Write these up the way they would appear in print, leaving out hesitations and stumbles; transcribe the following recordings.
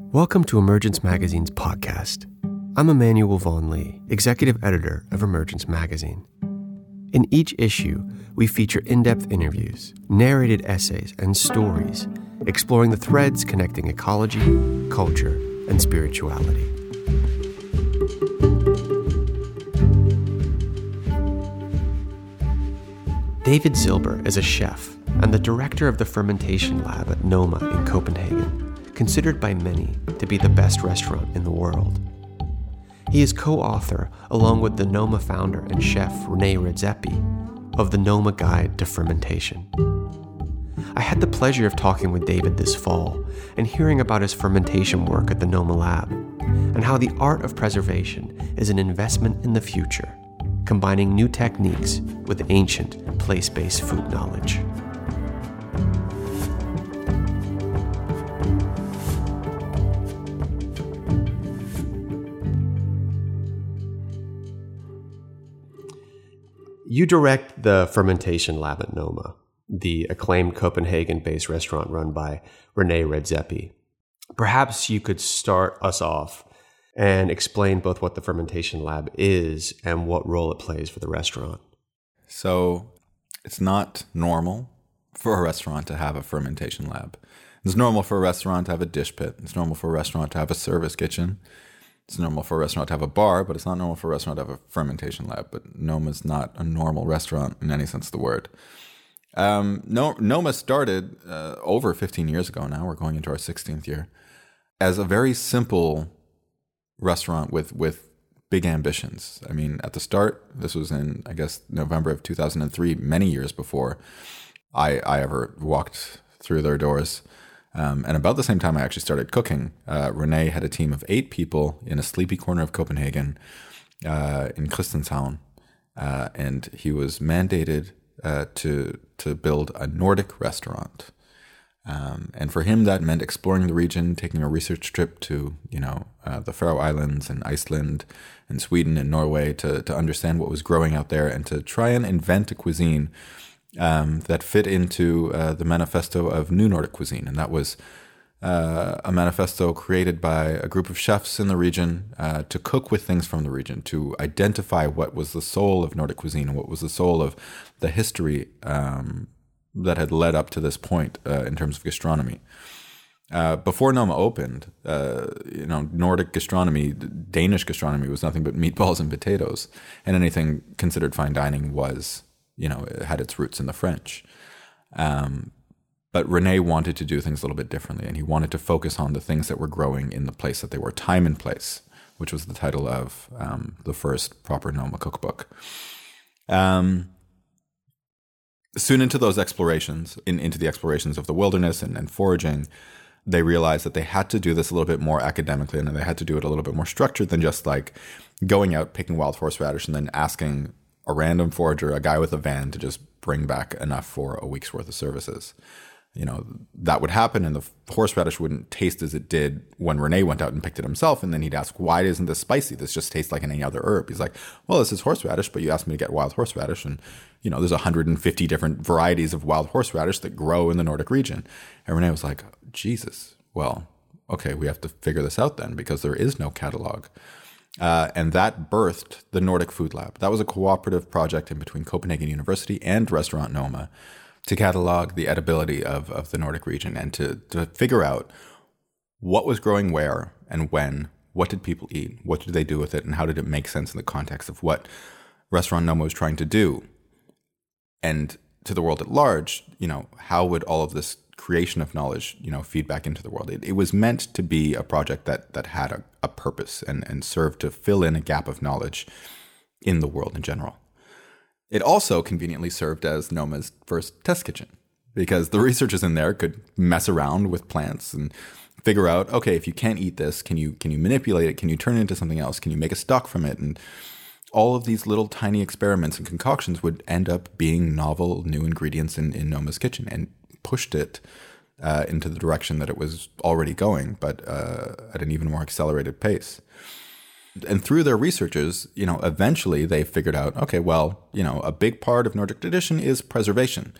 Welcome to Emergence Magazine's podcast. I'm Emmanuel Vaughn Lee, executive editor of Emergence Magazine. In each issue, we feature in-depth interviews, narrated essays, and stories exploring the threads connecting ecology, culture, and spirituality. David Zilber is a chef and the director of the fermentation lab at Noma in Copenhagen, considered by many to be the best restaurant in the world. He is co-author, along with the Noma founder and chef René Redzepi, of the Noma Guide to Fermentation. I had the pleasure of talking with David this fall and hearing about his fermentation work at the Noma Lab, and how the art of preservation is an investment in the future, combining new techniques with ancient place-based food knowledge. You direct the fermentation lab at Noma, the acclaimed Copenhagen-based restaurant run by René Redzepi. Perhaps you could start us off and explain both what the fermentation lab is and what role it plays for the restaurant. So it's not normal for a restaurant to have a fermentation lab. It's normal for a restaurant to have a dish pit. It's normal for a restaurant to have a service kitchen. It's normal for a restaurant to have a bar, but it's not normal for a restaurant to have a fermentation lab. But Noma's not a normal restaurant in any sense of the word. Noma started over 15 years ago now. We're going into our 16th year. As a very simple restaurant with big ambitions. I mean, at the start, this was in, I guess, November of 2003, many years before I ever walked through their doors. And about the same time I actually started cooking, René had a team of 8 people in a sleepy corner of Copenhagen in Christianshavn. And he was mandated to build a Nordic restaurant. And for him, that meant exploring the region, taking a research trip to, the Faroe Islands and Iceland and Sweden and Norway to understand what was growing out there and to try and invent a cuisine that fit into the manifesto of New Nordic Cuisine. And that was a manifesto created by a group of chefs in the region to cook with things from the region, to identify what was the soul of Nordic cuisine and what was the soul of the history that had led up to this point in terms of gastronomy. Before Noma opened, Nordic gastronomy, Danish gastronomy was nothing but meatballs and potatoes, and anything considered fine dining was, it had its roots in the French. But René wanted to do things a little bit differently, and he wanted to focus on the things that were growing in the place that they were, Time and Place, which was the title of the first proper Noma cookbook. Soon into those explorations, into the explorations of the wilderness and foraging, they realized that they had to do this a little bit more academically, and they had to do it a little bit more structured than just like going out, picking wild horseradish, and then asking a random forager, a guy with a van, to just bring back enough for a week's worth of services. That would happen, and the horseradish wouldn't taste as it did when René went out and picked it himself. And then he'd ask, why isn't this spicy? This just tastes like any other herb. He's like, well, this is horseradish, but you asked me to get wild horseradish. And, there's 150 different varieties of wild horseradish that grow in the Nordic region. And René was like, Jesus, well, okay, we have to figure this out then, because there is no catalog. And that birthed the Nordic Food Lab. That was a cooperative project in between Copenhagen University and Restaurant Noma to catalog the edibility of the Nordic region and to figure out what was growing where and when, what did people eat, what did they do with it, and how did it make sense in the context of what Restaurant Noma was trying to do. And to the world at large, how would all of this creation of knowledge, feed back into the world? It was meant to be a project that had a purpose and served to fill in a gap of knowledge in the world in general. It also conveniently served as Noma's first test kitchen, because the researchers in there could mess around with plants and figure out, okay, if you can't eat this, can you manipulate it? Can you turn it into something else? Can you make a stock from it? And all of these little tiny experiments and concoctions would end up being novel new ingredients in Noma's kitchen, and pushed it into the direction that it was already going, but at an even more accelerated pace. And through their researches, eventually they figured out, okay, well, a big part of Nordic tradition is preservation.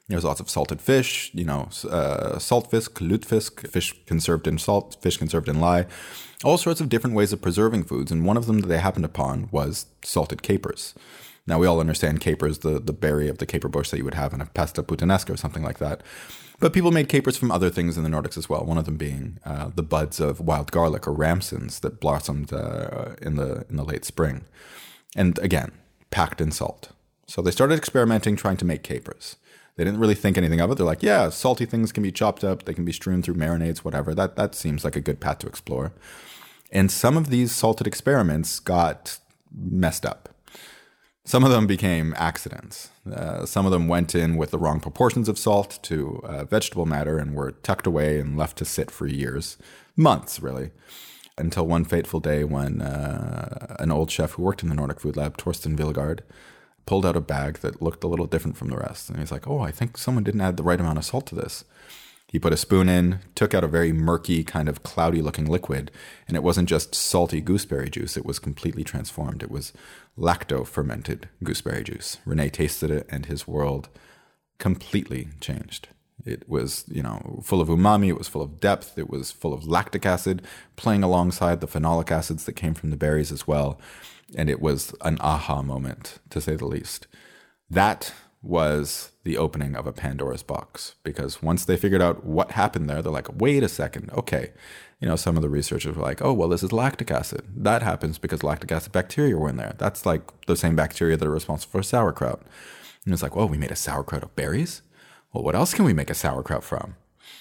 There's lots of salted fish, saltfisk, lutefisk, fish conserved in salt, fish conserved in lye, all sorts of different ways of preserving foods. And one of them that they happened upon was salted capers. Now, we all understand capers, the berry of the caper bush that you would have in a pasta puttanesca or something like that. But people made capers from other things in the Nordics as well, one of them being the buds of wild garlic or ramsons that blossomed in the late spring. And again, packed in salt. So they started experimenting, trying to make capers. They didn't really think anything of it. They're like, yeah, salty things can be chopped up. They can be strewn through marinades, whatever. That seems like a good path to explore. And some of these salted experiments got messed up. Some of them became accidents. Some of them went in with the wrong proportions of salt to vegetable matter and were tucked away and left to sit for years, months really, until one fateful day when an old chef who worked in the Nordic Food Lab, Torsten Villegard, pulled out a bag that looked a little different from the rest. And he's like, oh, I think someone didn't add the right amount of salt to this. He put a spoon in, took out a very murky, kind of cloudy looking liquid, and it wasn't just salty gooseberry juice, it was completely transformed. It was lacto-fermented gooseberry juice. René tasted it and his world completely changed. It was, full of umami, it was full of depth, it was full of lactic acid, playing alongside the phenolic acids that came from the berries as well. And it was an aha moment, to say the least. That was the opening of a Pandora's box, because once they figured out what happened there, they're like, wait a second, okay. Some of the researchers were like, oh, well, this is lactic acid. That happens because lactic acid bacteria were in there. That's like the same bacteria that are responsible for sauerkraut. And it's like, well, we made a sauerkraut of berries? Well, what else can we make a sauerkraut from?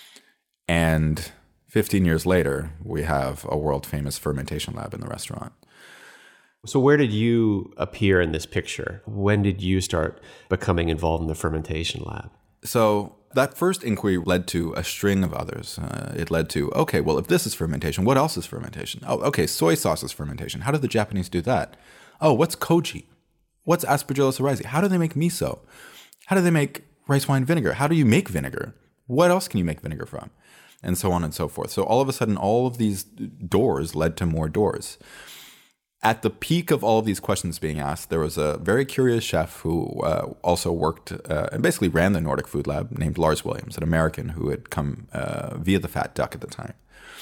And 15 years later, we have a world-famous fermentation lab in the restaurant. So where did you appear in this picture? When did you start becoming involved in the fermentation lab? So that first inquiry led to a string of others. It led to, okay, well, if this is fermentation, what else is fermentation? Oh, okay, soy sauce is fermentation. How did the Japanese do that? Oh, what's koji? What's Aspergillus oryzae? How do they make miso? How do they make rice wine vinegar? How do you make vinegar? What else can you make vinegar from? And so on and so forth. So all of a sudden, all of these doors led to more doors. At the peak of all of these questions being asked, there was a very curious chef who also worked and basically ran the Nordic Food Lab named Lars Williams, an American who had come via the Fat Duck at the time.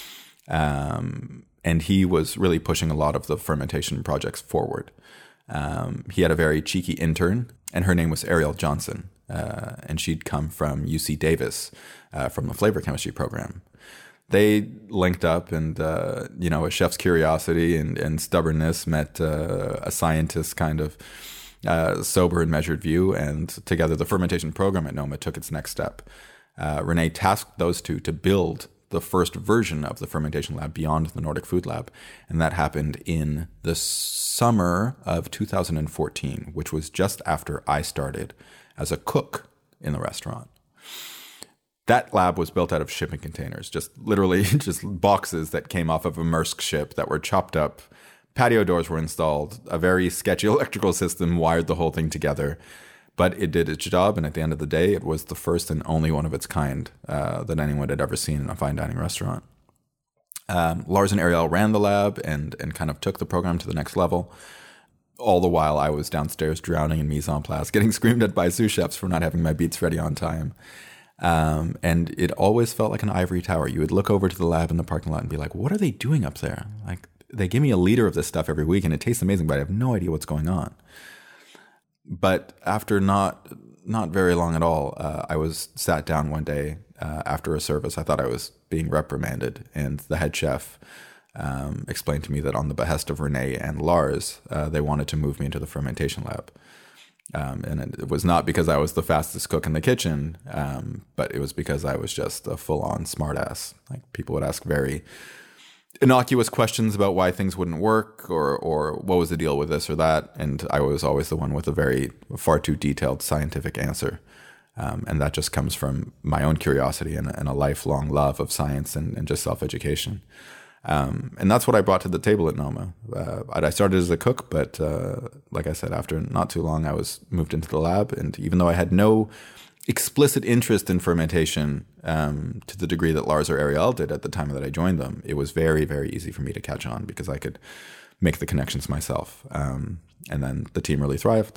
And he was really pushing a lot of the fermentation projects forward. He had a very cheeky intern, and her name was Ariel Johnson. And she'd come from UC Davis from the flavor chemistry program. They linked up, and a chef's curiosity and stubbornness met a scientist's kind of sober and measured view, and together the fermentation program at Noma took its next step. René tasked those two to build the first version of the fermentation lab beyond the Nordic Food Lab, and that happened in the summer of 2014, which was just after I started as a cook in the restaurant. That lab was built out of shipping containers, just literally just boxes that came off of a Maersk ship that were chopped up. Patio doors were installed. A very sketchy electrical system wired the whole thing together. But it did its job, and at the end of the day, it was the first and only one of its kind that anyone had ever seen in a fine dining restaurant. Lars and Ariel ran the lab and kind of took the program to the next level. All the while, I was downstairs drowning in mise en place, getting screamed at by sous chefs for not having my beets ready on time. And it always felt like an ivory tower. You would look over to the lab in the parking lot and be like, what are they doing up there? Like, they give me a liter of this stuff every week and it tastes amazing, but I have no idea what's going on. But after not very long at all, I was sat down one day after a service. I thought I was being reprimanded, and the head chef explained to me that on the behest of René and Lars, they wanted to move me into the fermentation lab. And it was not because I was the fastest cook in the kitchen, but it was because I was just a full-on smartass. Like, people would ask very innocuous questions about why things wouldn't work or what was the deal with this or that, and I was always the one with a far too detailed scientific answer. And that just comes from my own curiosity and a lifelong love of science and just self-education. And that's what I brought to the table at Noma. I started as a cook, but like I said, after not too long, I was moved into the lab. And even though I had no explicit interest in fermentation to the degree that Lars or Ariel did at the time that I joined them, it was very, very easy for me to catch on because I could make the connections myself. And then the team really thrived.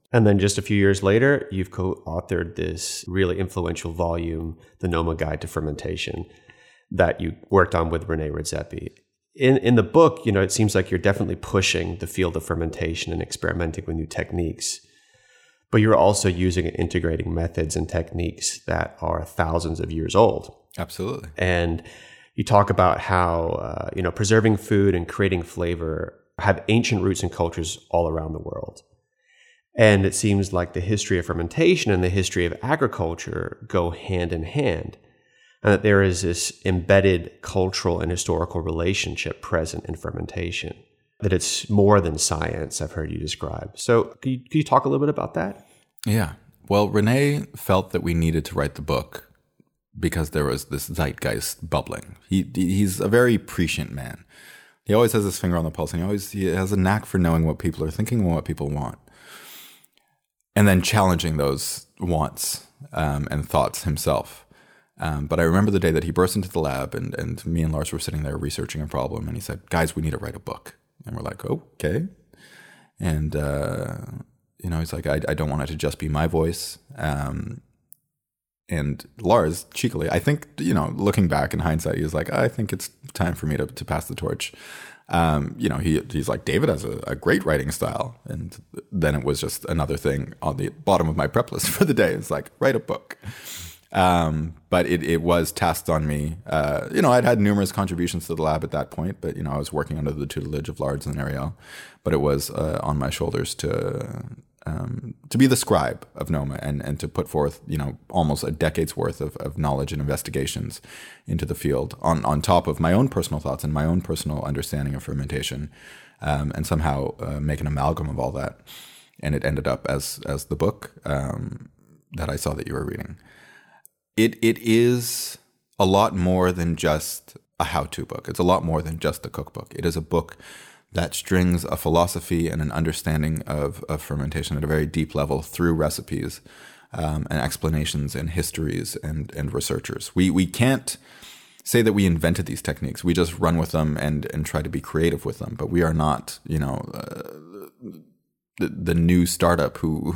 And then just a few years later, you've co-authored this really influential volume, The Noma Guide to Fermentation, that you worked on with René Redzepi. In the book, it seems like you're definitely pushing the field of fermentation and experimenting with new techniques. But you're also using and integrating methods and techniques that are thousands of years old. Absolutely. And you talk about how, preserving food and creating flavor have ancient roots in cultures all around the world. And it seems like the history of fermentation and the history of agriculture go hand in hand, and that there is this embedded cultural and historical relationship present in fermentation, that it's more than science, I've heard you describe. So can you talk a little bit about that? Yeah. Well, René felt that we needed to write the book because there was this zeitgeist bubbling. He's a very prescient man. He always has his finger on the pulse, and he has a knack for knowing what people are thinking and what people want, and then challenging those wants and thoughts himself. But I remember the day that he burst into the lab, and me and Lars were sitting there researching a problem, and he said, "Guys, we need to write a book." And we're like, "Okay." And he's like, "I don't want it to just be my voice." And Lars, cheekily, I think, looking back in hindsight, he was like, "I think it's time for me to pass the torch." He's like, "David has a great writing style." And then it was just another thing on the bottom of my prep list for the day. It's like, write a book. But it was tasked on me. I'd had numerous contributions to the lab at that point, but, I was working under the tutelage of Lars and Ariel. But it was on my shoulders to be the scribe of Noma and to put forth, almost a decade's worth of knowledge and investigations into the field on top of my own personal thoughts and my own personal understanding of fermentation, and somehow make an amalgam of all that. And it ended up as the book that I saw that you were reading. It is a lot more than just a how-to book. It's a lot more than just a cookbook. It is a book that strings a philosophy and an understanding of fermentation at a very deep level through recipes and explanations and histories and researchers. We can't say that we invented these techniques. We just run with them and try to be creative with them. But we are not, the new startup who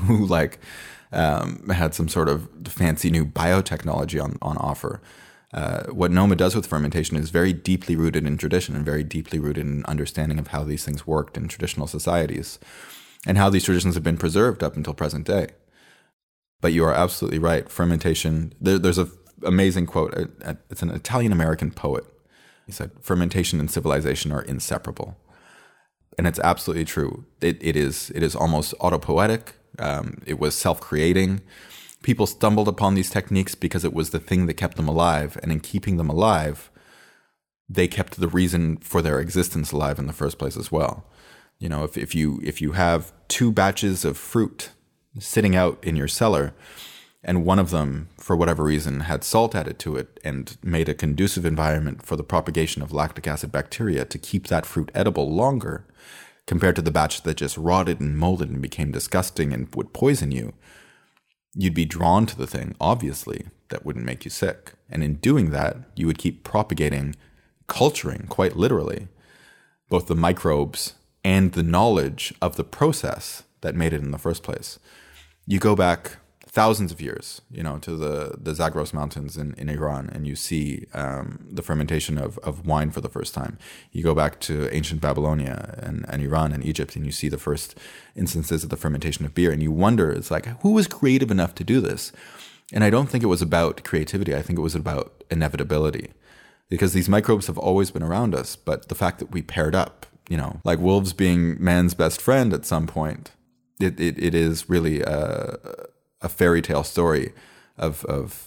had some sort of fancy new biotechnology on offer. What Noma does with fermentation is very deeply rooted in tradition and very deeply rooted in understanding of how these things worked in traditional societies and how these traditions have been preserved up until present day. But you are absolutely right. Fermentation, there's an amazing quote. It's an Italian-American poet. He said, "Fermentation and civilization are inseparable." And it's absolutely true. It is almost autopoetic. It was self-creating. People stumbled upon these techniques because it was the thing that kept them alive. And in keeping them alive, they kept the reason for their existence alive in the first place as well. If you have two batches of fruit sitting out in your cellar, and one of them, for whatever reason, had salt added to it and made a conducive environment for the propagation of lactic acid bacteria to keep that fruit edible longer, compared to the batch that just rotted and molded and became disgusting and would poison you, you'd be drawn to the thing, obviously, that wouldn't make you sick. And in doing that, you would keep propagating, culturing, quite literally, both the microbes and the knowledge of the process that made it in the first place. You go back thousands of years, to the Zagros Mountains in Iran, and you see the fermentation of wine for the first time. You go back to ancient Babylonia and Iran and Egypt, and you see the first instances of the fermentation of beer, and you wonder, it's like, who was creative enough to do this? And I don't think it was about creativity. I think it was about inevitability, because these microbes have always been around us, but the fact that we paired up, like wolves being man's best friend at some point, it is really a fairy tale story of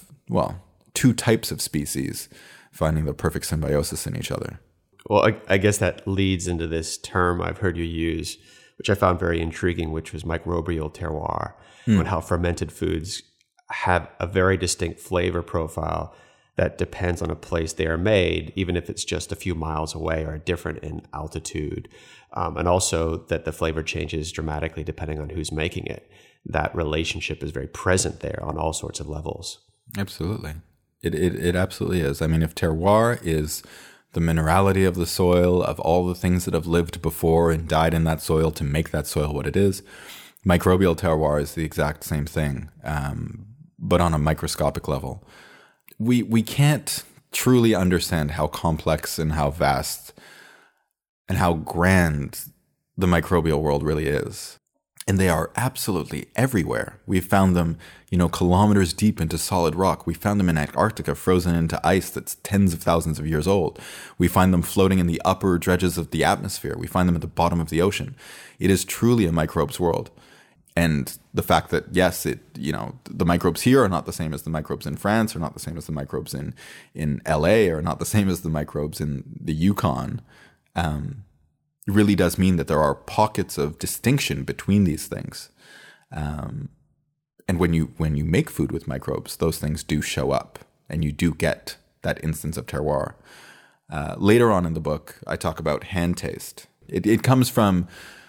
two types of species finding the perfect symbiosis in each other. Well, I guess that leads into this term I've heard you use, which I found very intriguing, which was microbial terroir, and how fermented foods have a very distinct flavor profile that depends on a place they are made, even if it's just a few miles away or different in altitude. And also that the flavor changes dramatically depending on who's making it. That relationship is very present there on all sorts of levels. Absolutely. It absolutely is. I mean, if terroir is the minerality of the soil, of all the things that have lived before and died in that soil to make that soil what it is, Microbial terroir is the exact same thing, but on a microscopic level. We can't truly understand how complex and how vast and how grand the microbial world really is. And they are absolutely everywhere. We've found them, kilometers deep into solid rock. We found them in Antarctica, frozen into ice that's tens of thousands of years old. We find them floating in the upper dredges of the atmosphere. We find them at the bottom of the ocean. It is truly a microbes world. And the fact that, yes, the microbes here are not the same as the microbes in France, are not the same as the microbes in LA, are not the same as the microbes in the Yukon, really does mean that there are pockets of distinction between these things. And when you make food with microbes, those things do show up, and you do get that instance of terroir. Later on in the book, I talk about hand taste. It comes from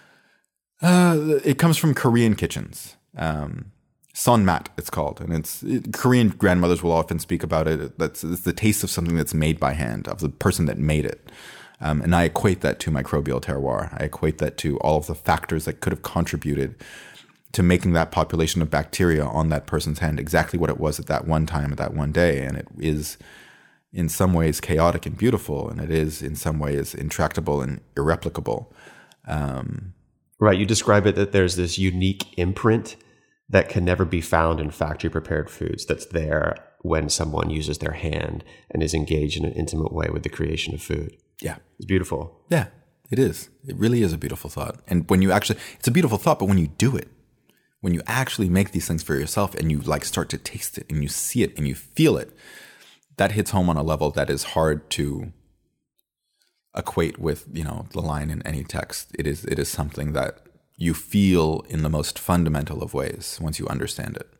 Korean kitchens. Sonmat, it's called, and Korean grandmothers will often speak about it. It's the taste of something that's made by hand, of the person that made it. And I equate that to microbial terroir. I equate that to all of the factors that could have contributed to making that population of bacteria on that person's hand exactly what it was at that one time, at that one day. And it is in some ways chaotic and beautiful, and it is in some ways intractable and irreplicable. Right. You describe it that there's this unique imprint that can never be found in factory prepared foods that's there when someone uses their hand and is engaged in an intimate way with the creation of food. Yeah. It's beautiful. Yeah, it is. It really is a beautiful thought. And when you it's a beautiful thought, but when you do it, when you actually make these things for yourself and you start to taste it and you see it and you feel it, that hits home on a level that is hard to equate with, the line in any text. It is something that you feel in the most fundamental of ways once you understand it.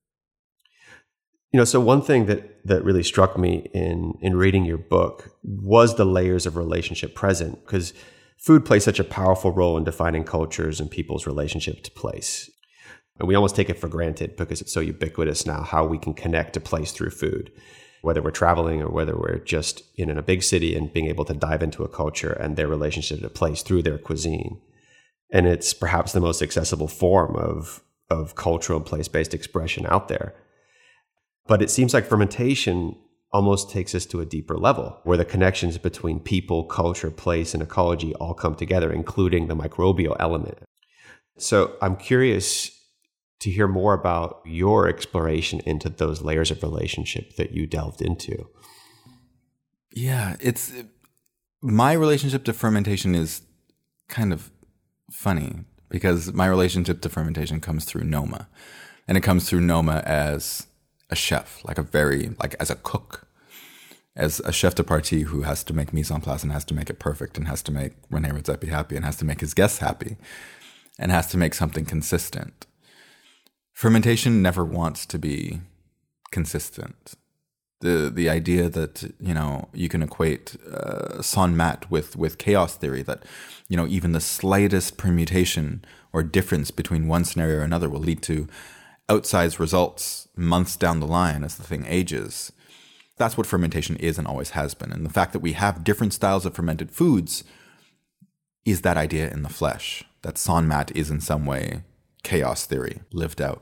So one thing that really struck me in reading your book was the layers of relationship present, because food plays such a powerful role in defining cultures and people's relationship to place. And we almost take it for granted because it's so ubiquitous now how we can connect to place through food, whether we're traveling or whether we're just in a big city and being able to dive into a culture and their relationship to place through their cuisine. And it's perhaps the most accessible form of cultural and place-based expression out there. But it seems like fermentation almost takes us to a deeper level, where the connections between people, culture, place, and ecology all come together, including the microbial element. So I'm curious to hear more about your exploration into those layers of relationship that you delved into. Yeah, my relationship to fermentation is kind of funny, because my relationship to fermentation comes through Noma. And it comes through Noma as a chef, as a cook, as a chef de partie who has to make mise en place and has to make it perfect and has to make Rene Redzepi happy and has to make his guests happy and has to make something consistent. Fermentation never wants to be consistent. The idea that, you can equate Sonmat with chaos theory, that, even the slightest permutation or difference between one scenario or another will lead to outsized results months down the line as the thing ages. That's what fermentation is and always has been. And the fact that we have different styles of fermented foods is that idea in the flesh, that Sonmat is in some way chaos theory lived out.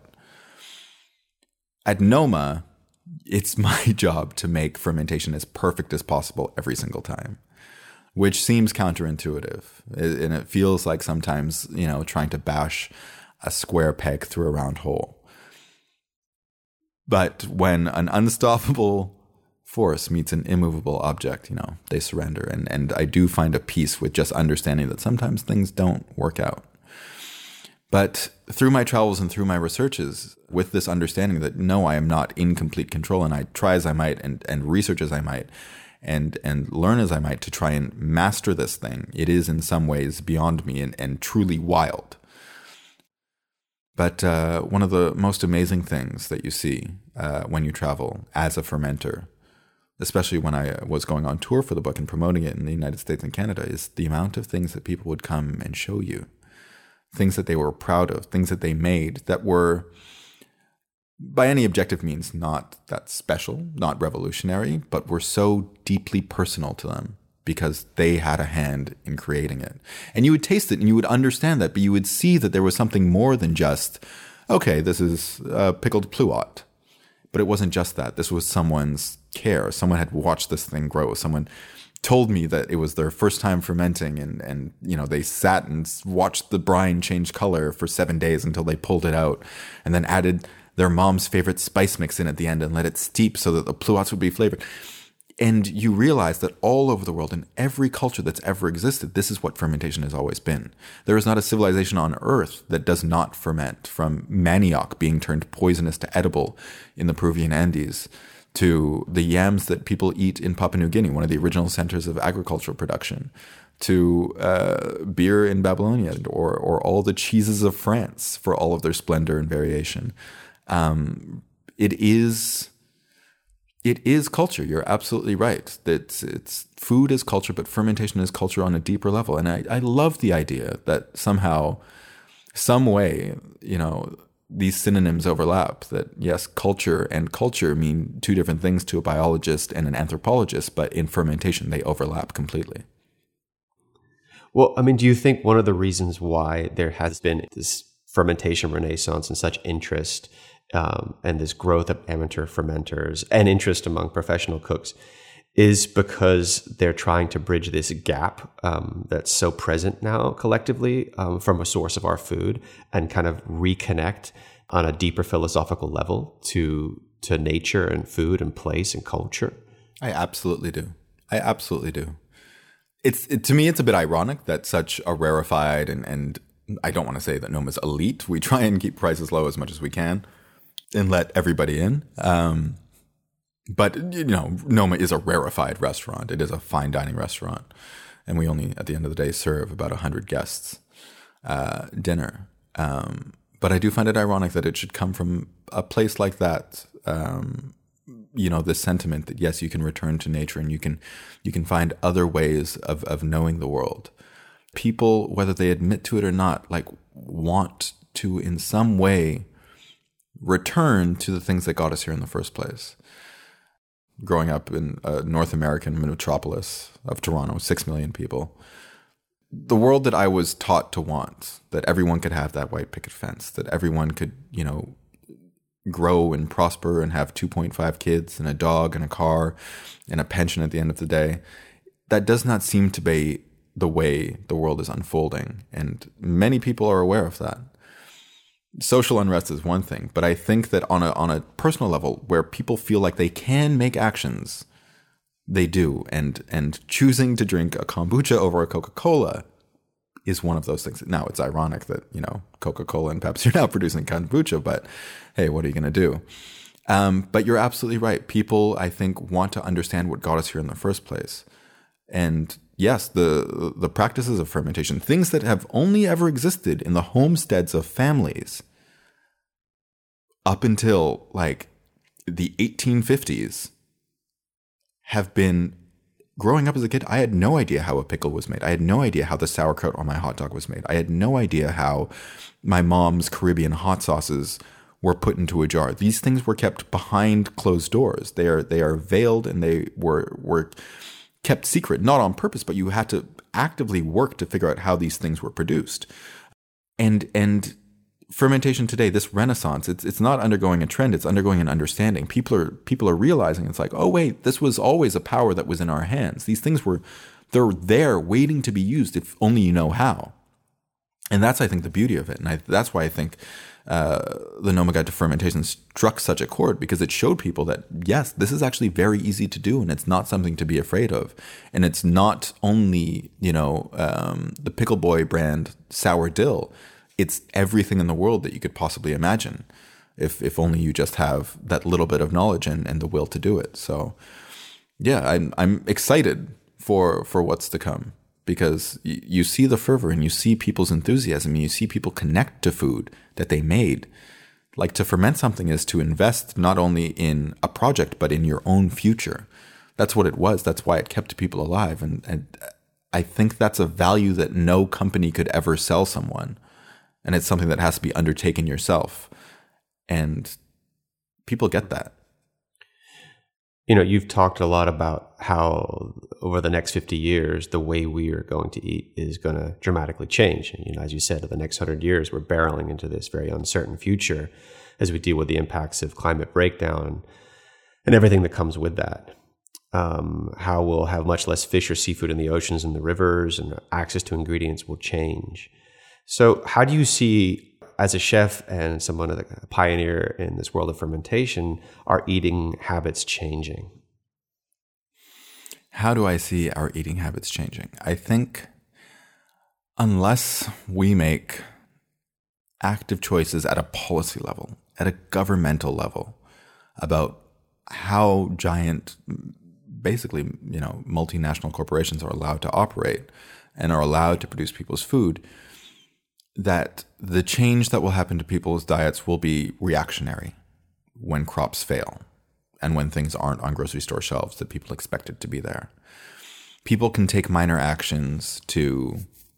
At Noma, it's my job to make fermentation as perfect as possible every single time, which seems counterintuitive. And it feels like sometimes, trying to bash a square peg through a round hole. But when an unstoppable force meets an immovable object, they surrender. And I do find a peace with just understanding that sometimes things don't work out. But through my travels and through my researches, with this understanding that no, I am not in complete control, and I try as I might and research as I might and learn as I might to try and master this thing, it is in some ways beyond me and truly wild. But one of the most amazing things that you see when you travel as a fermenter, especially when I was going on tour for the book and promoting it in the United States and Canada, is the amount of things that people would come and show you. Things that they were proud of, things that they made that were, by any objective means, not that special, not revolutionary, but were so deeply personal to them because they had a hand in creating it. And you would taste it and you would understand that, but you would see that there was something more than just, okay, this is pickled pluot. But it wasn't just that. This was someone's care. Someone had watched this thing grow. Someone told me that it was their first time fermenting, and they sat and watched the brine change color for 7 days until they pulled it out, and then added their mom's favorite spice mix in at the end and let it steep so that the pluots would be flavored. And you realize that all over the world, in every culture that's ever existed, this is what fermentation has always been. There is not a civilization on earth that does not ferment, from manioc being turned poisonous to edible in the Peruvian Andes, to the yams that people eat in Papua New Guinea, one of the original centers of agricultural production, to beer in Babylonia, or all the cheeses of France for all of their splendor and variation. It is culture. You're absolutely right. It's food is culture, but fermentation is culture on a deeper level. And I love the idea that somehow, some way, these synonyms overlap. That yes, culture and culture mean two different things to a biologist and an anthropologist, but in fermentation they overlap completely. Well, I mean, do you think one of the reasons why there has been this fermentation renaissance and such interest and this growth of amateur fermenters and interest among professional cooks is because they're trying to bridge this gap that's so present now collectively from a source of our food, and kind of reconnect on a deeper philosophical level to nature and food and place and culture? I absolutely do. To me, it's a bit ironic that such a rarefied and I don't want to say that Noma's elite. We try and keep prices low as much as we can and let everybody in. But, Noma is a rarefied restaurant. It is a fine dining restaurant. And we only, at the end of the day, serve about 100 guests dinner. But I do find it ironic that it should come from a place like that. The sentiment that, yes, you can return to nature and you can find other ways of knowing the world. People, whether they admit to it or not, want to, in some way, return to the things that got us here in the first place. Growing up in a North American metropolis of Toronto, 6 million people, the world that I was taught to want, that everyone could have that white picket fence, that everyone could, grow and prosper and have 2.5 kids and a dog and a car and a pension at the end of the day, that does not seem to be the way the world is unfolding. And many people are aware of that. Social unrest is one thing, but I think that on a personal level, where people feel like they can make actions, they do. And choosing to drink a kombucha over a Coca-Cola is one of those things. Now, it's ironic that, Coca-Cola and Pepsi are now producing kombucha, but hey, what are you going to do? But you're absolutely right. People, I think, want to understand what got us here in the first place. And yes, the practices of fermentation, things that have only ever existed in the homesteads of families up until the 1850s, have been, growing up as a kid, I had no idea how a pickle was made. I had no idea how the sauerkraut on my hot dog was made. I had no idea how my mom's Caribbean hot sauces were put into a jar. These things were kept behind closed doors. They are veiled, and they were kept secret, not on purpose, but you had to actively work to figure out how these things were produced. And fermentation today, this renaissance, it's not undergoing a trend, it's undergoing an understanding. People are realizing it's like, oh wait, this was always a power that was in our hands. These things they're there waiting to be used if only you know how. And that's, I think, the beauty of it. And that's why I think the Noma Guide to Fermentation struck such a chord, because it showed people that, yes, this is actually very easy to do, and it's not something to be afraid of. And it's not only, the Pickle Boy brand sour dill. It's everything in the world that you could possibly imagine, if only you just have that little bit of knowledge and the will to do it. So, yeah, I'm excited for what's to come, because you see the fervor and you see people's enthusiasm and you see people connect to food that they made. To ferment something is to invest not only in a project, but in your own future. That's what it was. That's why it kept people alive. And I think that's a value that no company could ever sell someone. And it's something that has to be undertaken yourself. And people get that. You've talked a lot about how over the next 50 years, the way we are going to eat is going to dramatically change. And, as you said, in the next 100 years, we're barreling into this very uncertain future as we deal with the impacts of climate breakdown and everything that comes with that. How we'll have much less fish or seafood in the oceans and the rivers, and access to ingredients will change. So how do you see, as a chef and someone, a pioneer in this world of fermentation, our eating habits changing? How do I see our eating habits changing? I think unless we make active choices at a policy level, at a governmental level, about how giant, basically, multinational corporations are allowed to operate and are allowed to produce people's food, that the change that will happen to people's diets will be reactionary when crops fail and when things aren't on grocery store shelves that people expected to be there. People can take minor actions to,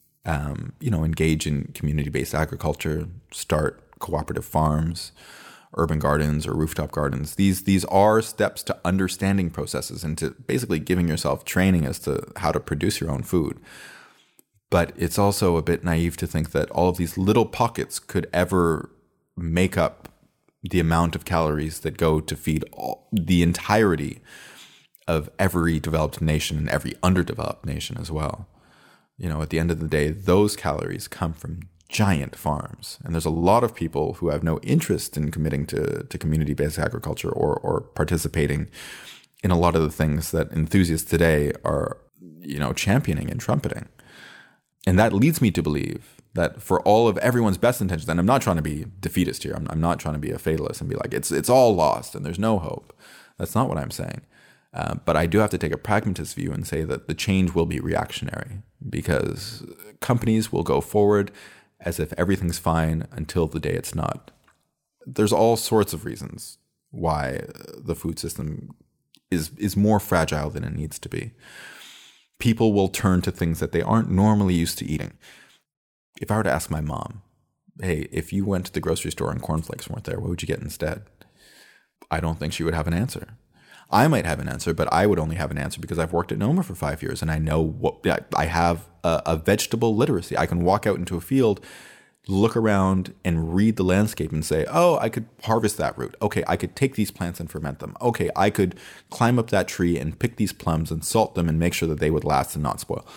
engage in community-based agriculture, start cooperative farms, urban gardens or rooftop gardens. These are steps to understanding processes and to basically giving yourself training as to how to produce your own food. But it's also a bit naive to think that all of these little pockets could ever make up the amount of calories that go to feed the entirety of every developed nation and every underdeveloped nation as well. At the end of the day, those calories come from giant farms. And there's a lot of people who have no interest in committing to community-based agriculture or participating in a lot of the things that enthusiasts today are, championing and trumpeting. And that leads me to believe that for all of everyone's best intentions, and I'm not trying to be defeatist here, I'm not trying to be a fatalist and be like, it's all lost and there's no hope. That's not what I'm saying. But I do have to take a pragmatist view and say that the change will be reactionary, because companies will go forward as if everything's fine until the day it's not. There's all sorts of reasons why the food system is more fragile than it needs to be. People will turn to things that they aren't normally used to eating. If I were to ask my mom, hey, if you went to the grocery store and cornflakes weren't there, what would you get instead? I don't think she would have an answer. I might have an answer, but I would only have an answer because I've worked at Noma for 5 years and I know I have a vegetable literacy. I can walk out into a field, look around and read the landscape and say, oh, I could harvest that root. Okay, I could take these plants and ferment them. Okay, I could climb up that tree and pick these plums and salt them and make sure that they would last and not spoil.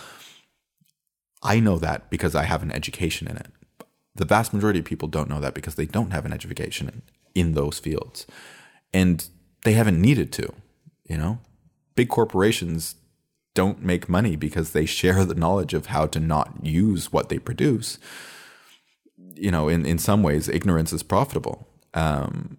I know that because I have an education in it. The vast majority of people don't know that because they don't have an education in those fields. And they haven't needed to, Big corporations don't make money because they share the knowledge of how to not use what they produce. In some ways, ignorance is profitable. And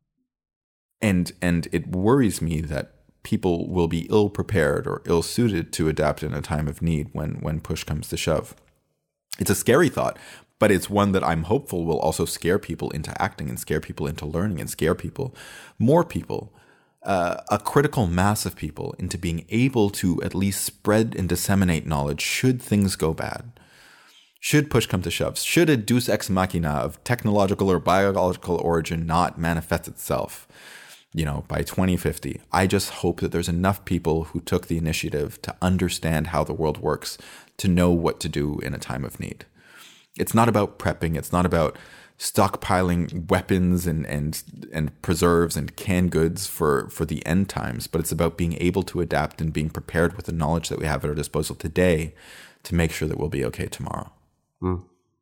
it worries me that people will be ill-prepared or ill-suited to adapt in a time of need when push comes to shove. It's a scary thought, but it's one that I'm hopeful will also scare people into acting and scare people into learning and scare more people, a critical mass of people, into being able to at least spread and disseminate knowledge should things go bad. Should push come to shove, should a deus ex machina of technological or biological origin not manifest itself, by 2050, I just hope that there's enough people who took the initiative to understand how the world works, to know what to do in a time of need. It's not about prepping. It's not about stockpiling weapons and preserves and canned goods for the end times, but it's about being able to adapt and being prepared with the knowledge that we have at our disposal today to make sure that we'll be okay tomorrow. Mm.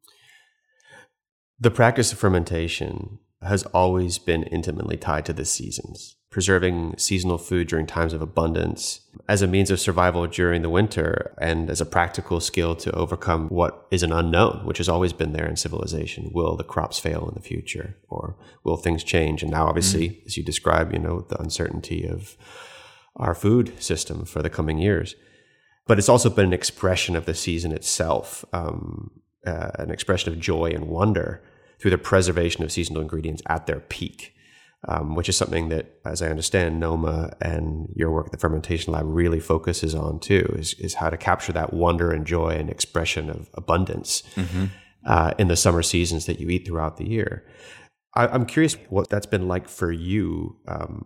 The practice of fermentation has always been intimately tied to the seasons, preserving seasonal food during times of abundance as a means of survival during the winter and as a practical skill to overcome what is an unknown, which has always been there in civilization. Will the crops fail in the future, or will things change? And now, obviously, as you describe, the uncertainty of our food system for the coming years. But it's also been an expression of the season itself, an expression of joy and wonder through the preservation of seasonal ingredients at their peak, which is something that, as I understand, Noma and your work at the Fermentation Lab really focuses on too, is how to capture that wonder and joy and expression of abundance in the summer seasons that you eat throughout the year. I'm curious what that's been like for you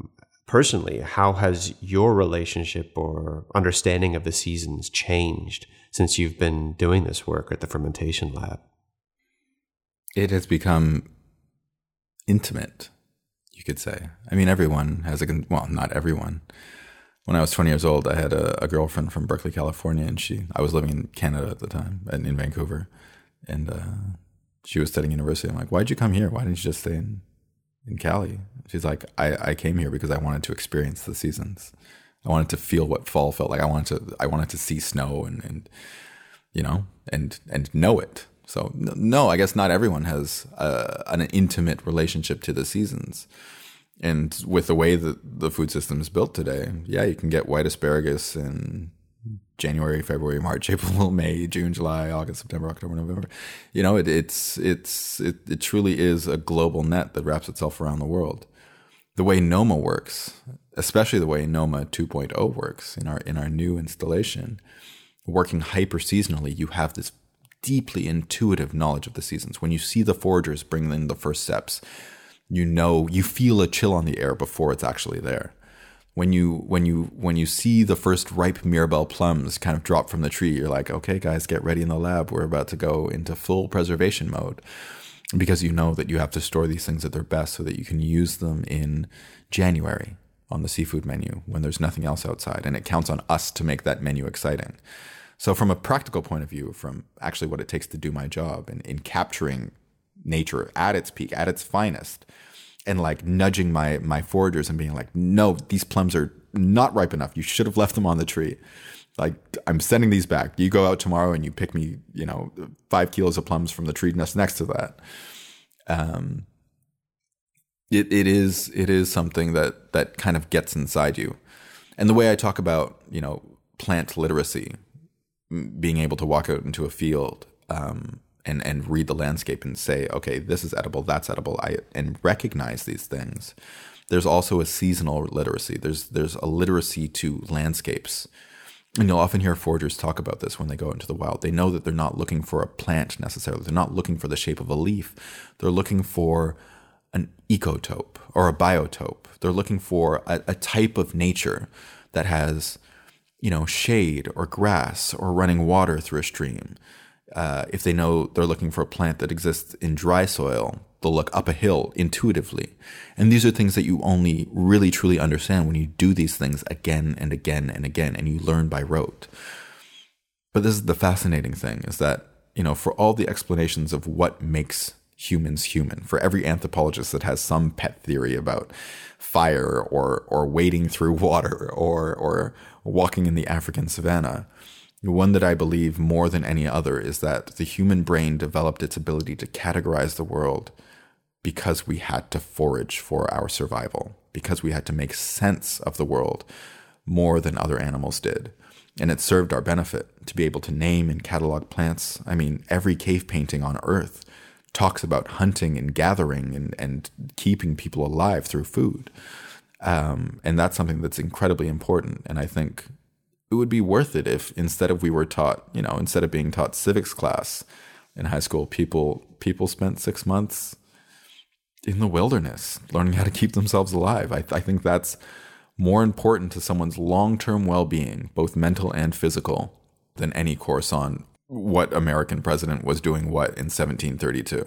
personally, how has your relationship or understanding of the seasons changed since you've been doing this work at the fermentation lab? It has become intimate, you could say. I mean, everyone has well, not everyone. When I was 20 years old, I had a girlfriend from Berkeley, California, and I was living in Canada at the time, in Vancouver, and she was studying university. I'm like, why'd you come here? Why didn't you just stay in Cali? She's like, I came here because I wanted to experience the seasons. I wanted to feel what fall felt like. I wanted to see snow and you know, and know it. So no, I guess not everyone has an intimate relationship to the seasons. And with the way that the food system is built today, yeah, you can get white asparagus in January, February, March, April, May, June, July, August, September, October, November. You know, it truly is a global net that wraps itself around the world. The way Noma works, especially the way Noma 2.0 works in our new installation, working hyper seasonally, you have this deeply intuitive knowledge of the seasons. When you see the foragers bring in the first steps, you feel a chill on the air before it's actually there. When you see the first ripe Mirabelle plums kind of drop from the tree, you're like, okay, guys, get ready in the lab. We're about to go into full preservation mode, because you know that you have to store these things at their best so that you can use them in January on the seafood menu when there's nothing else outside. And it counts on us to make that menu exciting. So from a practical point of view, from actually what it takes to do my job and in capturing nature at its peak, at its finest, and like nudging my foragers and being like, no, these plums are not ripe enough. You should have left them on the tree. Like, I'm sending these back. You go out tomorrow and you pick me, 5 kilos of plums from the tree next to that. It is something that kind of gets inside you. And the way I talk about, plant literacy, being able to walk out into a field, and read the landscape and say, okay, this is edible, that's edible, and recognize these things. There's also a seasonal literacy. There's a literacy to landscapes. And you'll often hear foragers talk about this when they go into the wild. They know that they're not looking for a plant necessarily. They're not looking for the shape of a leaf. They're looking for an ecotope or a biotope. They're looking for a type of nature that has, shade or grass or running water through a stream. If they know they're looking for a plant that exists in dry soil, they'll look up a hill intuitively. And these are things that you only really truly understand when you do these things again and again and again, and you learn by rote. But this is the fascinating thing, is that, for all the explanations of what makes humans human, for every anthropologist that has some pet theory about fire or wading through water or walking in the African savanna, one that I believe more than any other is that the human brain developed its ability to categorize the world because we had to forage for our survival, because we had to make sense of the world more than other animals did. And it served our benefit to be able to name and catalog plants. I mean, every cave painting on Earth talks about hunting and gathering and keeping people alive through food. And that's something that's incredibly important. And I think it would be worth it if instead of being taught civics class in high school, people spent 6 months in the wilderness learning how to keep themselves alive. I think that's more important to someone's long-term well-being, both mental and physical, than any course on what American president was doing what in 1732.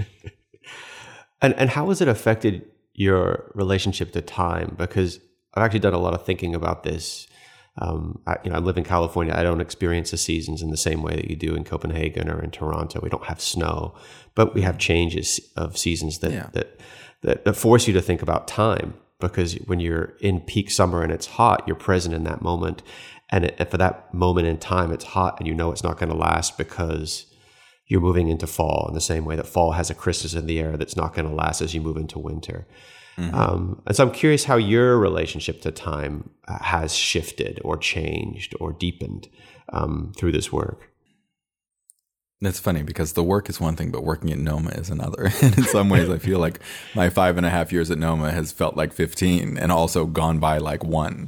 And how has it affected your relationship to time? Because I've actually done a lot of thinking about this. I live in California. I don't experience the seasons in the same way that you do in Copenhagen or in Toronto. We don't have snow, but we have changes of seasons that force you to think about time. Because when you're in peak summer and it's hot, you're present in that moment. And for that moment in time, it's hot and it's not going to last because you're moving into fall in the same way that fall has a crisis in the air that's not going to last as you move into winter. Mm-hmm. And so I'm curious how your relationship to time has shifted or changed or deepened through this work. It's funny because the work is one thing, but working at Noma is another. And in some ways, I feel like my 5.5 years at Noma has felt like 15 and also gone by like 1.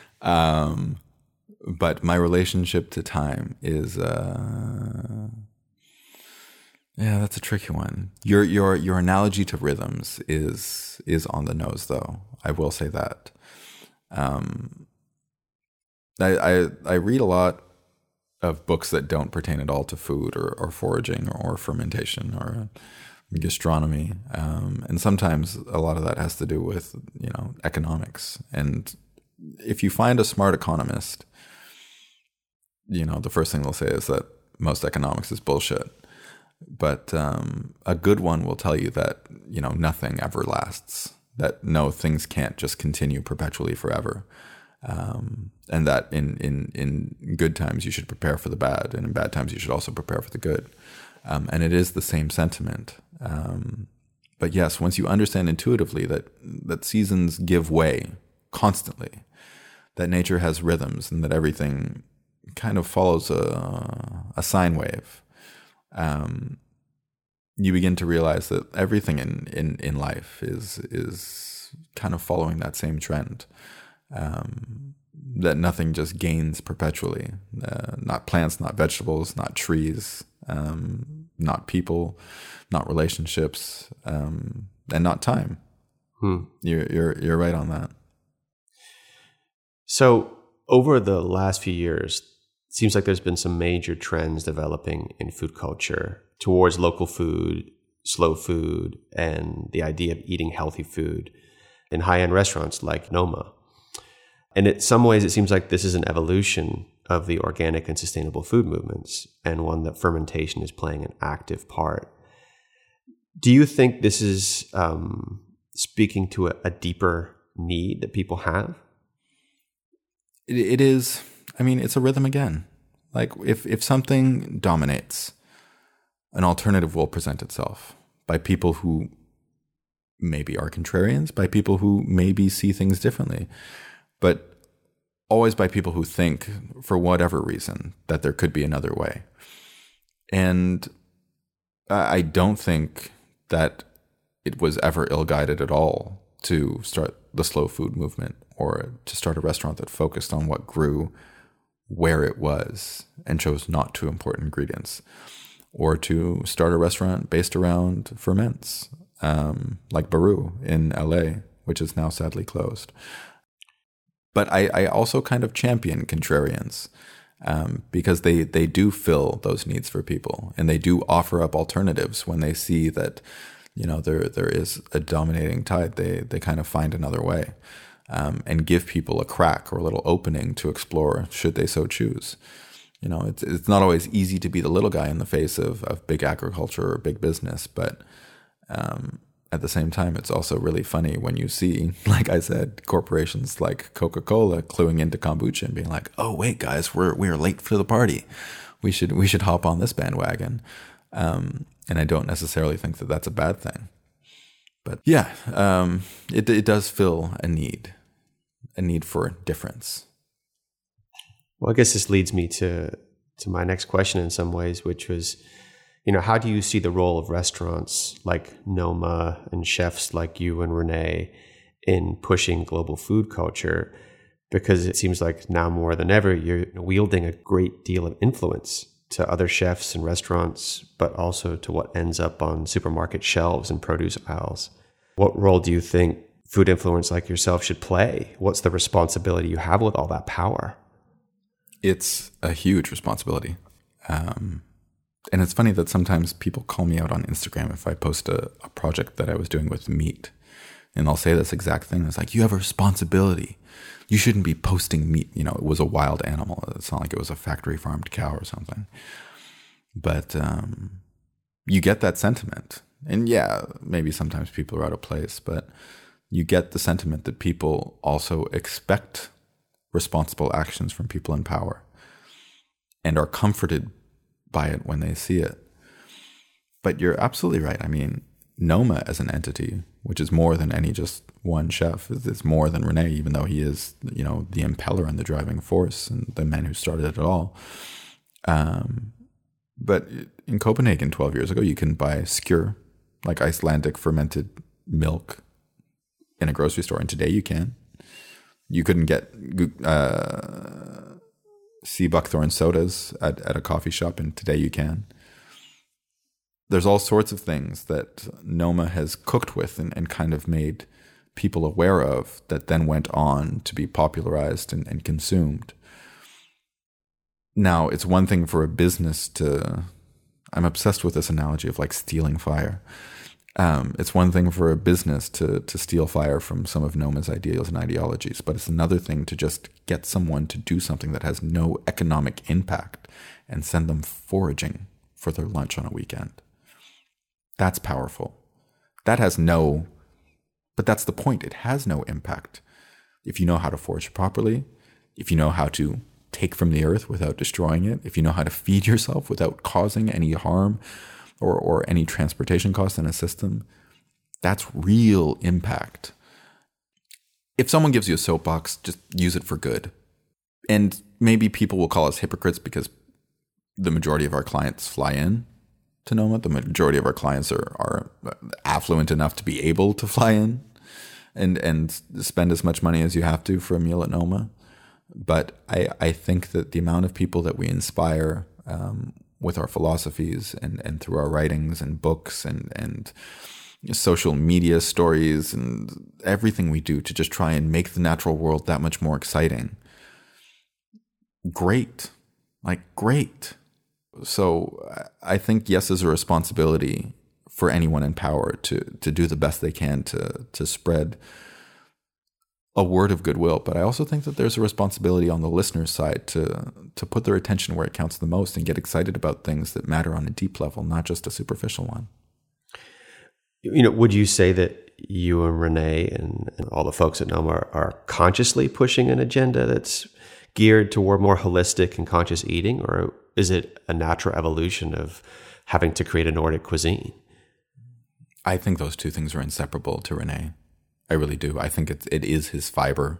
But my relationship to time is, that's a tricky one. Your analogy to rhythms is on the nose, though. I will say that. I read a lot of books that don't pertain at all to food or foraging or fermentation or gastronomy, and sometimes a lot of that has to do with economics. And if you find a smart economist, the first thing they'll say is that most economics is bullshit. But a good one will tell you that nothing ever lasts. That no, things can't just continue perpetually forever. And that in good times you should prepare for the bad, and in bad times you should also prepare for the good. And it is the same sentiment. But yes, once you understand intuitively that seasons give way constantly, that nature has rhythms, and that everything kind of follows a sine wave, you begin to realize that everything in life is kind of following that same trend. That nothing just gains perpetually, not plants, not vegetables, not trees, not people, not relationships, and not time. You're right on that. So over the last few years, it seems like there's been some major trends developing in food culture towards local food, slow food, and the idea of eating healthy food in high-end restaurants like Noma. And in some ways, it seems like this is an evolution of the organic and sustainable food movements, and one that fermentation is playing an active part. Do you think this is speaking to a deeper need that people have? It is. I mean, it's a rhythm again. Like if something dominates, an alternative will present itself by people who maybe are contrarians, by people who maybe see things differently, but always by people who think, for whatever reason, that there could be another way. And I don't think that it was ever ill-guided at all to start the slow food movement, or to start a restaurant that focused on what grew where it was and chose not to import ingredients, or to start a restaurant based around ferments, like Baru in LA, which is now sadly closed. But I also kind of champion contrarians, because they do fill those needs for people, and they do offer up alternatives when they see that there is a dominating tide. They kind of find another way, and give people a crack or a little opening to explore, should they so choose. It's not always easy to be the little guy in the face of big agriculture or big business, but at the same time, it's also really funny when you see, like I said, corporations like Coca-Cola cluing into kombucha and being like, "Oh wait, guys, we're late for the party. We should hop on this bandwagon." And I don't necessarily think that that's a bad thing, but yeah, it does fill a need for difference. Well, I guess this leads me to my next question in some ways, which was, how do you see the role of restaurants like Noma and chefs like you and Renee in pushing global food culture? Because it seems like now more than ever, you're wielding a great deal of influence to other chefs and restaurants, but also to what ends up on supermarket shelves and produce aisles. What role do you think food influence like yourself should play? What's the responsibility you have with all that power? It's a huge responsibility. And it's funny that sometimes people call me out on Instagram if I post a project that I was doing with meat. And they'll say this exact thing. It's like, you have a responsibility. You shouldn't be posting meat. It was a wild animal. It's not like it was a factory farmed cow or something. But you get that sentiment. And yeah, maybe sometimes people are out of place, but you get the sentiment that people also expect responsible actions from people in power and are comforted by it when they see it. But you're absolutely right. I mean, Noma as an entity, which is more than any just one chef, it's more than Renee, even though he is, the impeller and the driving force and the man who started it all. But in Copenhagen 12 years ago, you can buy skyr, like Icelandic fermented milk, in a grocery store, and today you can. You couldn't get sea buckthorn sodas at a coffee shop, and today you can. There's all sorts of things that Noma has cooked with and kind of made people aware of that then went on to be popularized and consumed. Now, it's one thing for a business to, I'm obsessed with this analogy of like stealing fire. It's one thing for a business to steal fire from some of Noma's ideals and ideologies, but it's another thing to just get someone to do something that has no economic impact and send them foraging for their lunch on a weekend. That's powerful. That has no, but that's the point. It has no impact. If you know how to forage properly, if you know how to take from the earth without destroying it, if you know how to feed yourself without causing any harm or any transportation costs in a system, that's real impact. If someone gives you a soapbox, just use it for good. And maybe people will call us hypocrites because the majority of our clients fly in to Noma. The majority of our clients are affluent enough to be able to fly in and spend as much money as you have to for a meal at Noma. But I think that the amount of people that we inspire with our philosophies and through our writings and books and social media stories and everything we do to just try and make the natural world that much more exciting. Great. So I think, yes, there's a responsibility for anyone in power to do the best they can to spread a word of goodwill. But I also think that there's a responsibility on the listener's side to put their attention where it counts the most and get excited about things that matter on a deep level, not just a superficial one. Would you say that you and Renee and all the folks at Noma are consciously pushing an agenda that's geared toward more holistic and conscious eating, or is it a natural evolution of having to create a Nordic cuisine? I think those two things are inseparable to Renee. I really do. I think it is his fiber.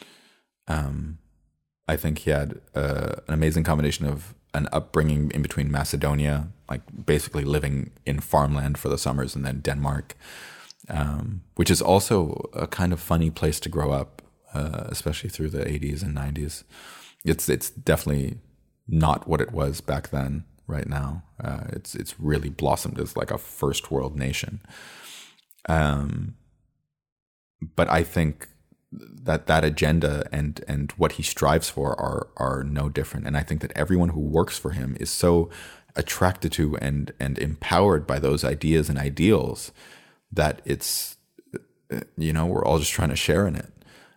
I think he had an amazing combination of an upbringing in between Macedonia, like basically living in farmland for the summers, and then Denmark, which is also a kind of funny place to grow up, especially through the 80s and 90s. It's definitely not what it was back then. Right now, it's really blossomed as like a first world nation. But I think that agenda and what he strives for are no different. And I think that everyone who works for him is so attracted to and empowered by those ideas and ideals that it's, we're all just trying to share in it.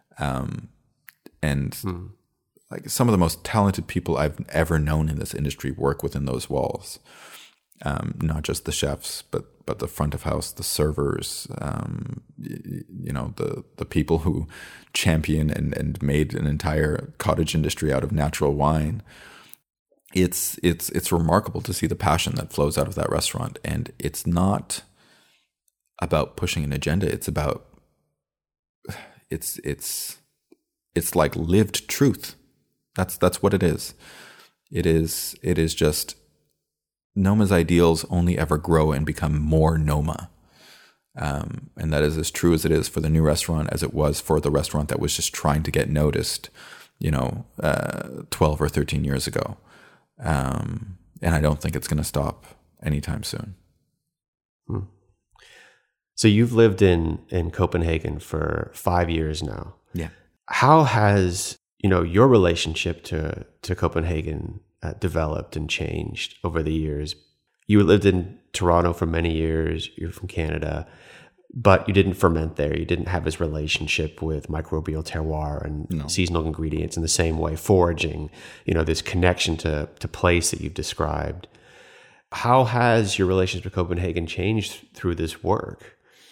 Like some of the most talented people I've ever known in this industry work within those walls. Not just the chefs, but the front of house, the servers, the people who champion and made an entire cottage industry out of natural wine. It's remarkable to see the passion that flows out of that restaurant. And it's not about pushing an agenda. It's about, it's like lived truth. That's what it is. It is just Noma's ideals only ever grow and become more Noma. And that is as true as it is for the new restaurant as it was for the restaurant that was just trying to get noticed, 12 or 13 years ago. And I don't think it's going to stop anytime soon. So you've lived in Copenhagen for 5 years now. Yeah. How has your relationship to Copenhagen developed and changed over the years? You lived in Toronto for many years. You're from Canada, but you didn't ferment there. You didn't have this relationship with microbial terroir and seasonal ingredients in the same way, foraging, this connection to place that you've described. How has your relationship with Copenhagen changed through this work?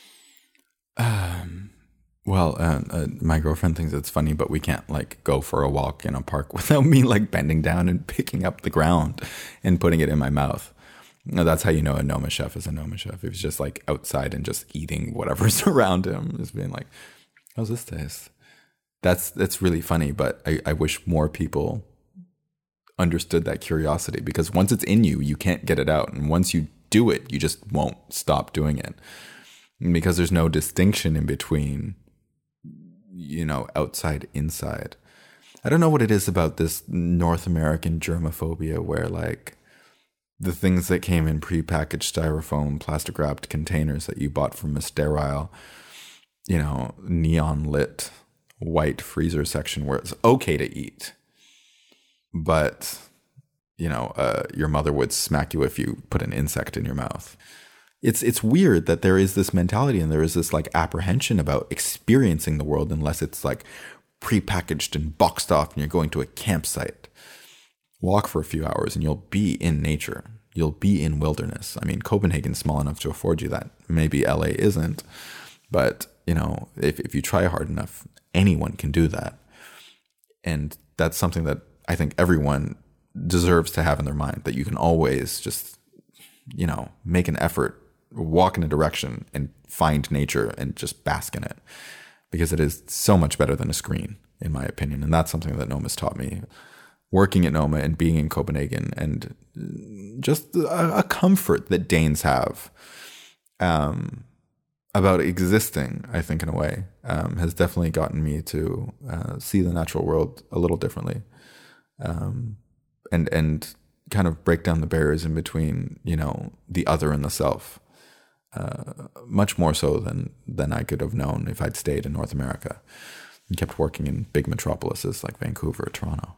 Well, my girlfriend thinks it's funny, but we can't go for a walk in a park without me bending down and picking up the ground and putting it in my mouth. That's how you know a Noma chef is a Noma chef. If he's just outside and just eating whatever's around him, just being like, how's this taste? That's really funny, but I wish more people understood that curiosity, because once it's in you, you can't get it out. And once you do it, you just won't stop doing it, because there's no distinction in between outside, inside. I don't know what it is about this North American germophobia where the things that came in prepackaged styrofoam, plastic wrapped containers that you bought from a sterile neon lit white freezer section where it's okay to eat, but your mother would smack you if you put an insect in your mouth. It's weird that there is this mentality and there is this like apprehension about experiencing the world unless it's like prepackaged and boxed off and you're going to a campsite. Walk for a few hours and you'll be in nature. You'll be in wilderness. I mean, Copenhagen's small enough to afford you that. Maybe LA isn't. But, if you try hard enough, anyone can do that. And that's something that I think everyone deserves to have in their mind, that you can always just, make an effort, walk in a direction and find nature and just bask in it. Because it is so much better than a screen, in my opinion. And that's something that Noma's taught me. Working at Noma and being in Copenhagen, and just a comfort that Danes have about existing, I think, in a way, has definitely gotten me to see the natural world a little differently, and kind of break down the barriers in between, the other and the self, much more so than I could have known if I'd stayed in North America and kept working in big metropolises like Vancouver or Toronto.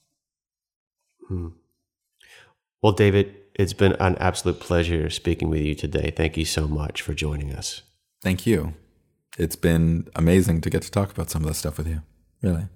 Well, David, it's been an absolute pleasure speaking with you today. Thank you so much for joining us. Thank you. It's been amazing to get to talk about some of this stuff with you. Really.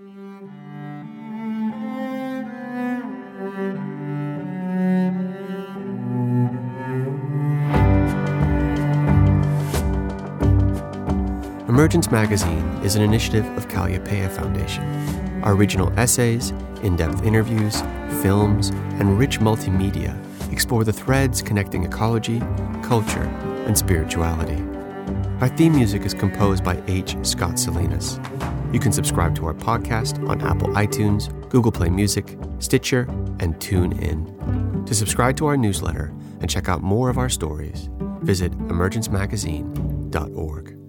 Emergence Magazine is an initiative of Calliopeia Foundation. Our regional essays, in-depth interviews, films, and rich multimedia explore the threads connecting ecology, culture, and spirituality. Our theme music is composed by H. Scott Salinas. You can subscribe to our podcast on Apple iTunes, Google Play Music, Stitcher, and TuneIn. To subscribe to our newsletter and check out more of our stories, visit emergencemagazine.org.